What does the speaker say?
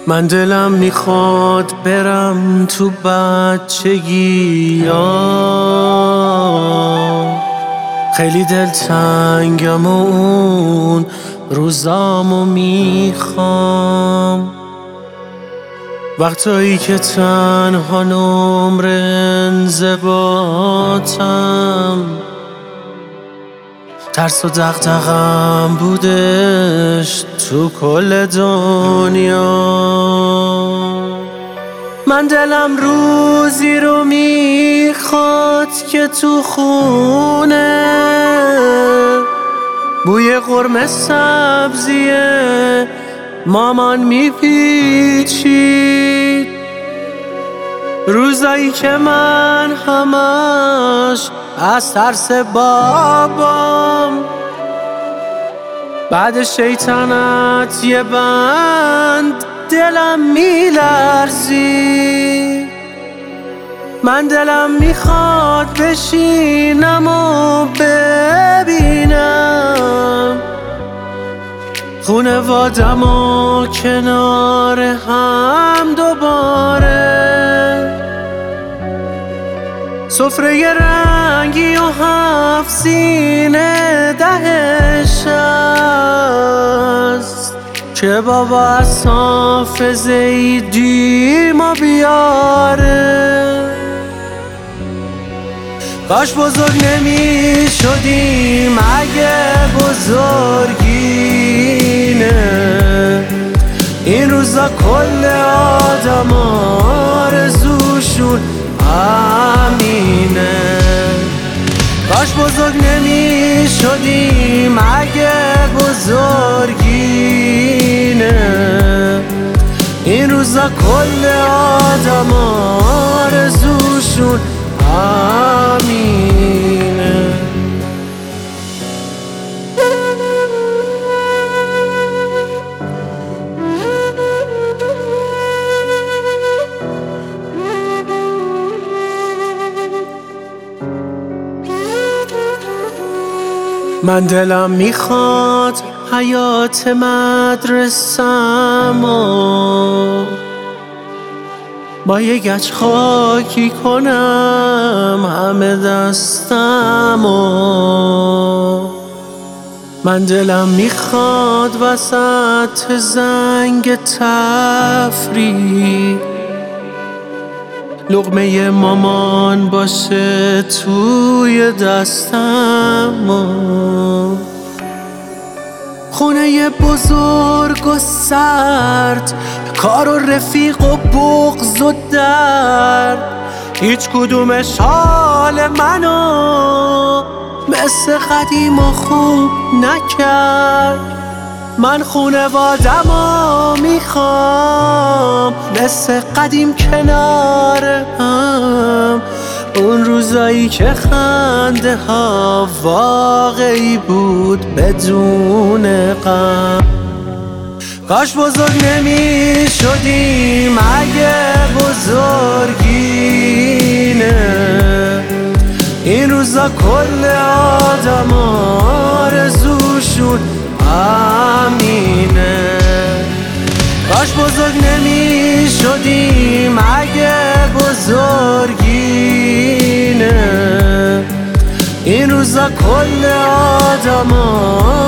من دلم میخواد برم تو بچگی، خیلی دلتنگم و اون روزامو میخوام، وقتایی که تنها نمر انضباطم، ترس و دغدغه‌ام بودش تو کل دنیا. من دلم روزی رو میخواد که تو خونه بوی قرمه سبزی مامان میپیچید، روزایی که من همش از ترس بابام بعد شیطنت یه بند دلم میلرزید. من دلم میخواد بشینم و ببینم خونوادم و کنار هم دوباره، سفره رنگی و 7 سینه دهش است که بابا از حافظه دیما بیاره. کاش بزرگ نمی شدیم اگه بزرگینه، این روزا کل آدم آرزوشون همینه. کاش بزرگ نمی شدیم اگه بزرگینه، این روزا کل آدم آرزوشون همینه. من دلم میخواد حیات مدرسه‌مو با یه گچ خاکی کنم همه دستمو. من دلم میخواد وسط زنگ تفریح لقمه مامان باشه توی دستمو، خونه بزرگ و سرد، کار و رفیق و بغض و درد، هیچ کدومش حال منو مثل قدیم و خوب نکرد. من خونوادمو میخوام مثل قدیم کنار هم، اون روزایی که خنده ها واقعی بود بدون غم. کاش بزرگ نمی شدیم اگه بزرگینه، این روزا کل آدم آرزوشون همینه. کاش بزرگ نمی شدیم اگه بزرگینه، این روزا کل آدم